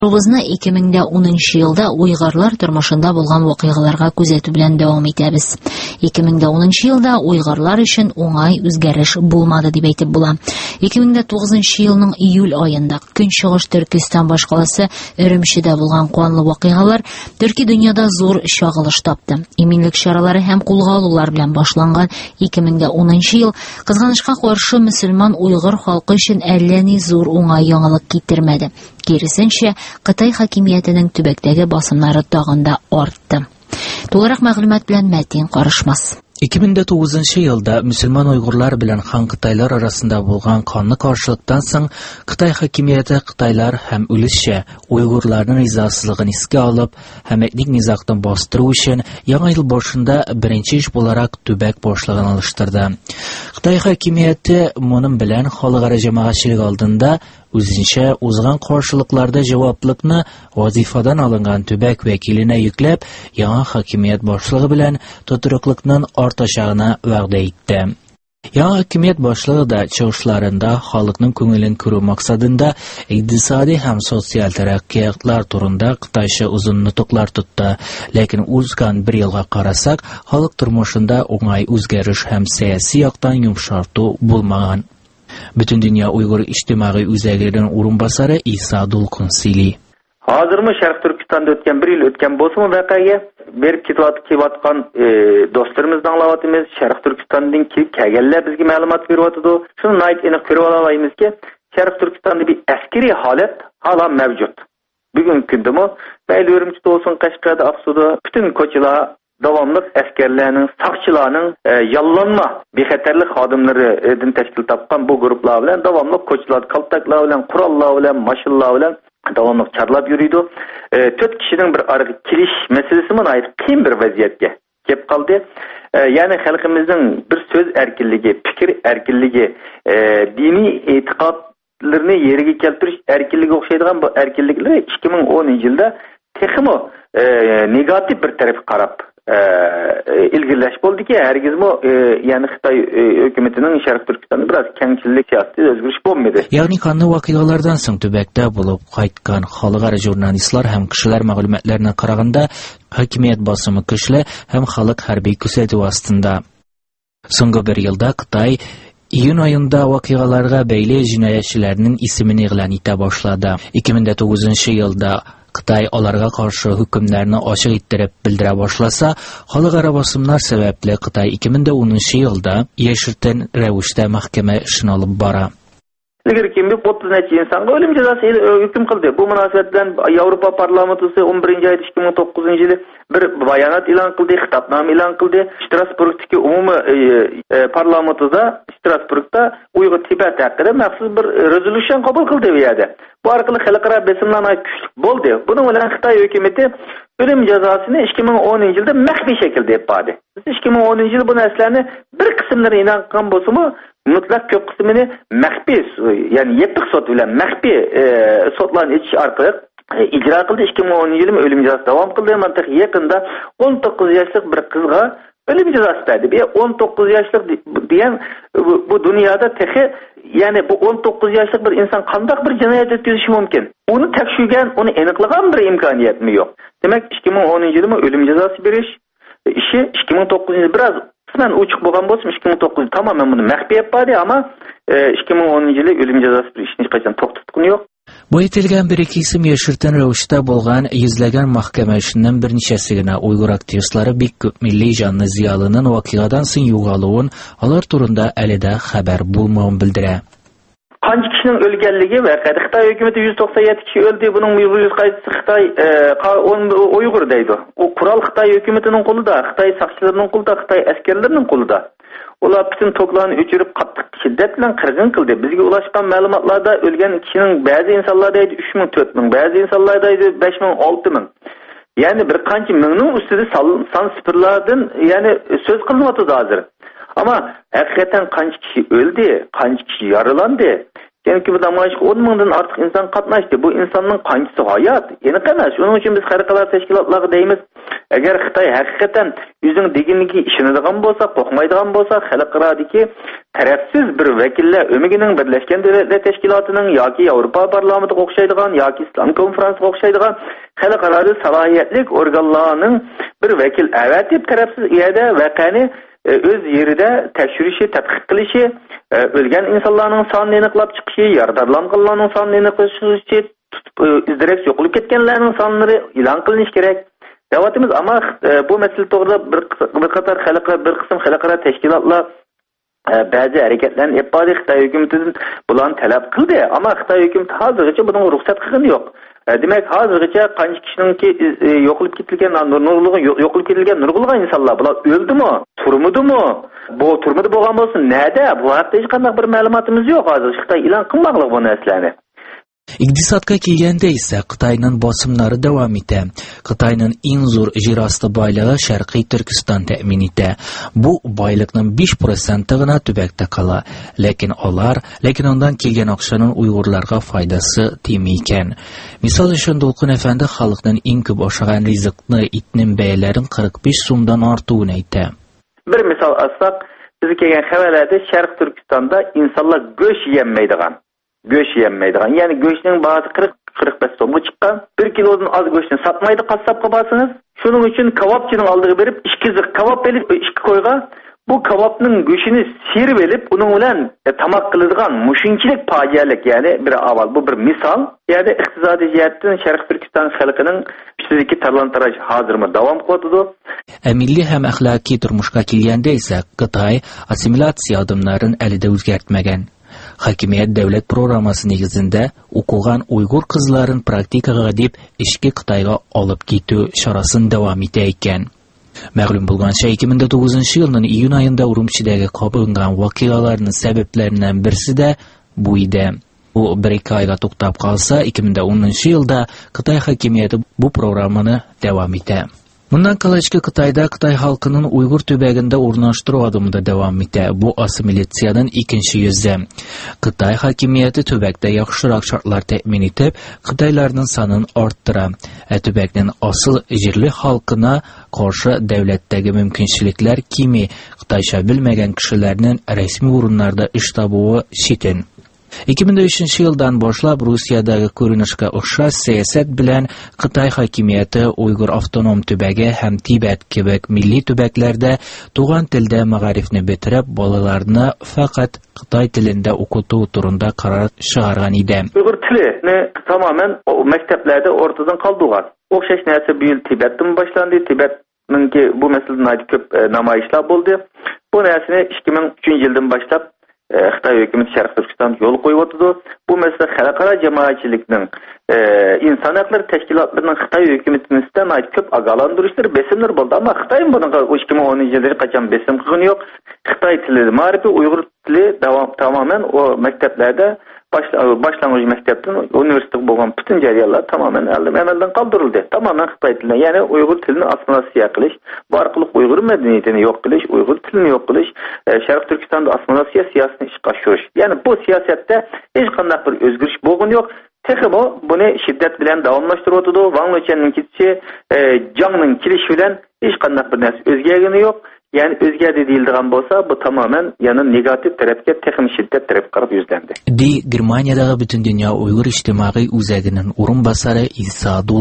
Bizne 2010 yılda Uygarlar tırmışında bulgan vakıgalarga күзәтү белән дәвам итәбез. 2010 yılda Uygarlar өчен уңай үзгәреш булмады дип әйтеп була. 2009 елның июль ayında Көнчыгыш Төркистан башкаласы Өремчедә булган канлы вакыйгалар төрки дөньяда зур чагылыш тапты. Иминлек чаралары һәм кулга алулар белән башланган 2010 ел кызганычка каршы мөселман уйгыр халкы өчен әллә ни зур уңай яңалык китермәде. Киресенчә, Кытай хакимиятенең төбәктәге басымнары тагын да артты. Толырак мәгълүмат белән Мәтин карышмас. 2009 елда мөселман уйгырлар белән хан кытайлар арасында булган канлы каршылыктан соң Кытай хакимияте кытайлар һәм үлешчә уйгырларның ризасызлыгын искә алып, һәм этник низакны бастыру өчен яңа ел башында беренче эш буларак төбәк башлыгын алыштырды. Кытай хакимияте моның белән халыкара җәмәгатьчелек алдында үзенчә узган каршылыкларда җаваплылыкны вазифадан алынган төбәк вәкиленә йөкләп, яңа хакимият башлыгы белән тотрыклыкның артачагына вәгъдә итте. Яңа хакимият башлыгы да чыгышларында халыкның күңелен күрү максатында икътисади һәм социаль тараккыятлар турында кытайча узун нутуклар тутты. Ләкин узган бер елга карасак, халык тормышында уңай үзгәреш һәм сәяси яктан йомшарту булмаган. Bütün dünya Uygur İçtimai Üzerlerinin urunbasarı İsa Dulkun Sili. Hazırmı Şərq Türkistan'da ötken bir yıl ötken bolsa mı vaqaga berip kevatkan dostlarımızdan anlavatımız Şərq Türkistan'dan kelganlar bizga ma'lumot beryapti. Shuni aytib aniq ko'rib olaymiz ki Şərq Türkistan'da bir askeri holat hala mavjud. Bugungi kunda mu mayli Urumchida olsun, Qashqarda, Aqsuda bütün ko'chalar davamlıq askerlerinin, saqçılarının yallanma bexatarlik xodimlaridan tashkil topgan bu gruplar bilan davamlı ko'chalar, kaltaklar bilan, qurollar bilan, mashinlar bilan davamlı charlab yuriydi. 4 kishining bir arqa kelish masalasi mana qiyin bir vaziyatga kelib qoldi. Yani xalqimizning bir so'z erkinligi, fikr erkinligi, diniy e'tiqodlarni yeriga keltirish erkinligiga o'xshaydigan bu erkinliklar 2010 yilda texmo negativ bir taraf qarab ilgirlash bo'ldi ki hergizmi yani Xitoy hukumatining Şərq Türkistan'da biraz kengchilik siyosati o'zgarish bo'lmadi. Ya'ni qanday voqealardan so'ng төбәктә булып qaytgan xalqaro jurnalistlar һәм кешеләр мәгълүматларына караганда хакимият басымы көчле һәм халык хәрби күзәтү астында. Соңгы бер елда Кытай июнь ayında вакыйгаларга бәйле җинаятьчеләрнең исемен игълан итә башлады. 2009 елда Кытай аларга каршы хөкемнәрне ачык иттереп белдерә башласа, халыкара басымнар сәбәпле Кытай 2010 елда яшертен рәвештә мәхкәмә эшен алып бара. Ilgari kim bir 30 neçe insanga ölüm cezası hüküm kıldı. Bu münasebetden Avrupa Parlamentosu 11. ayda 2009 yılı bir bayanat ilan kıldı, hitapname ilan kıldı. Strasbourg'daki umumi parlamentoda Strasbourg'da Uyghur Tibet hakkında maxsus bir resolution kabul kıldı bu yerda. Bu arqali xalqaro besimlarga kuchlik bo'ldi. Buning bilan Xitoy hukumatı ölüm cezasını 2010 yılda maxfiy shaklda yapadi. Biz 2010 yılı bu narsalarni bir qismlari ilan qilgan bo'lsa-mu, mutlaq ko'p qismini maxfiy, yani yepiq sot bilan maxfiy sotlarni etish orqali icra qildi. 2010 yılı ölüm cezası devam qildi. Mantiq yaqinda 19 yoshlik bir qizga ölüm cezası verdi. 19 yoshlik degan bu dunyoda tehi yani bu 19 yoshlik bir inson qanday bir jinoyat o'tkazishi mumkin? Uni tekshirgan, uni aniqlagan bir imkoniyatmi yo'q. Demak 2010 yilda ölüm cezası berish ishi 2009 yil biraz qisman ochiq bo'lgan bo'lsa, 2009 tamamen buni maxfiy yapadi ama 2010 yili ölüm cezası bir ishni hech qachon to'xtatgani yo'q. Bu etilgan bir iki isim яшертен рәвештә булган йөзләгән мәхкәмә эшеннән берничәсе генә уйгыр активистлары бик күп милли җанлы зыялының вакыйгадан соң югалуын, алар турында әле дә хәбәр булмавын белдерә. Qancha kishining o'lganligi va Xitoy hukumati 197 kishi o'ldi. Buning 100 qaysi Xitoy Uyg'ur deydi. O qurol Xitoy hukumatining qo'lida, Xitoy saqchilarining qo'lida, Xitoy askarlarining qo'lida. Ular bütün toklarını öçürüp qattiq şiddet bilan qirg'in qildi. Bizga ulaşgan ma'lumotlarda o'lgan kishining ba'zi insonlarda 3000, 4000, ba'zi insonlarda 5000, 6000. Yani bir qancha mingning ustida son sifirlardan yani so'z qilinmoqda hozir. Ama hakikaten qancha kishi o'ldi, qancha kishi yaralandı. Yani ki bu namoyishga 10 mingdan ortiq inson qatnashdi. Bu insonning qanchasi hayot? Aniq emas. Shuning uchun biz xalqaro tashkilotlarga deymiz, Agar Xitoy haqiqatan o'zining deginiga ishonadigan bo'lsa, qo'rqmaydigan bo'lsa, xalqarodagi tarafsiz bir vakillar o'migining Birlashgan Davlatlar Tashkilotining yoki Yevropa parlamentiga o'xshaydigan yoki Islom konferensiyaga o'xshaydigan xalqaro salohiyatli organlarning bir vakil avatib tarafsiz yerda vaqani o'z yerida tekshirishi, tadqiq qilishi, o'lgan insonlarning sonini aniqlab chiqishi, yaralanganlarning sonini aniqlash, izdirek yo'qolib ketganlarning sonlari e'lon qilinishi kerak. Devletimiz ama bu mesele to'g'rida bir qator bir qism xalqaro tashkilotlar ba'zi hareketlerini yapadi. Xitoy hukumatidan bularni talab qildi, ammo Xitoy hukumati hozirgacha bunga ruxsat qilgani yo'q. Demak, hozirgacha qancha kishiningki yo'qolib ketilgan nurg'ulg'an insonlar bular o'ldimi, turmudimi? Bu turmudi bo'lgan bo'lsa, nada? Bu haqda hech qanday bir ma'lumotimiz yo'q hozir. Xitoy e'lon qilmoqlik bu narsalarni. Iqtisodga kelganda esa Xitoyning bosimlari davom etdi. Xitoyning eng zo'r yerosti boyligi Sharqiy Turkiston ta'min etdi. Bu boylikning 5%gina tubakda qala, lekin undan kelgan oqshaning Uyg'urlarga foydasi tegmay ekan. Misol uchun Dolqin afandi xalqning eng ko'p oshagan rizqni itning baylarini 45 so'mdan ortugini aytdi. Bir misol olsak, bizga kelgan xabarlarda Sharq Turkistonda insonlar go'sht yemaydigan. Yani go'shtning bahası 40-45 so'mga chiqqan. 1 kilodan az go'shtni satmaydi qassobga borsangiz. Shuning uchun kebapchining oldiga berib 2 ziq kebap berib 2 qo'yga bu kebapning go'shtini sirib elib, uning bilan tamoq qiladigan mushunchilik fojialik, ya'ni bir avval bu bir misol. Yani iqtisodiy jihatdan Sharq Turkiston xalqining ishsizligi talon-taroj hozirmi davom qilyapti. Milliy ham axloqiy turmushga kelganda esa Xitoy assimilyatsiya odamlarini alida o'zgartmagan. Hakimiyat davlat programmasi negizida o'qigan Uyg'ur qizlarini praktikaga deb ishga Xitoyga olib ketish chorasini davom etayotgan. Ma'lum bo'lgancha 2009-yilning iyun oyida Urumchidagi qo'llangan voqealarning sabablaridan birisi de bu edi. U 1-2 oyga to'xtab qolsa, 2010-yilda Xitoy hakimiyati bu programmani davom etdi. Bundan kalashki Xitoyda Xitoy xalqining Uyg'ur tubagida o'rnashtiruv adımida davom etdi. Bu assimilyatsiyaning ikkinchi yuzi. Xitoy hakimiyati tubakda yaxshiroq shartlar ta'min etib, Xitoylarning sonini orttira. Tubakning asl yerli xalqina qarshi davlatdagi mumkinchiliklar kimi Xitoycha bilmagan kishilarning rasmiy o'rinlarda ish tobuvi chetin. 2003-yildan boshlab Rossiyadagi ko'rinishga o'xshash siyosat bilan Xitoy hakimiyati Uyg'ur avtonom tubagi ham Tibet kabi milliy tubaklarda tug'an tilda ma'rifni bitirib, bolalarni faqat Xitoy tilida o'qituv turida qaror chiqargan edi. Uyg'ur tilini tamamen maktablarda o'rtadan qoldirgan. O'xshash narsa bu yil Tibetdan boshlandi. Tibetninki bu masalada ko'p namoyishlar bo'ldi. Bu narsani 2003-yildan boshlab Xitoy hukumati Sharq Turkiston yo'l qo'yibdi. Bu masala xalqaro jamoatchilikning inson huquqlari tashkilotlarining Xitoy hukumatidan ko'p ogohlantirishlar, besimlar bo'ldi, ammo Xitoy bunga 2010-yilda qachon besim qilgani yo'q. Xitoy tili ma'rifi, Uyg'ur tili tamamen o maktablarda başlangıç maktabdan universitet bo'lgan butun jarayonlar tamamen amaldan qoldirildi. Tamamen Xitoy tilini, ya'ni Uyg'ur tilini assimilyatsiya qilish, bu orqali Uyg'ur madaniyatini yo'q qilish, Uyg'ur tilini yo'q qilish, Sharq Turkistonda assimilyatsiya siyosatini ishga oshirish. Ya'ni bu siyosatda hech qanday bir o'zgarish bo'lgani yo'q. Texmo buni shiddat bilan davomlashtiryapti. Wang Luchenning ketishi, Jiangning kelishi bilan hech qanday bir narsa o'zgargani yo'q. Yani o'zgardi deyildigan bo'lsa, bu tamamen yana negativ tarafga, texnik shiddat tarafga qarab yuzlandi. Germaniyadagi butun dunyo Uyg'ur ijtimoiy o'zagining o'rinbosari Isa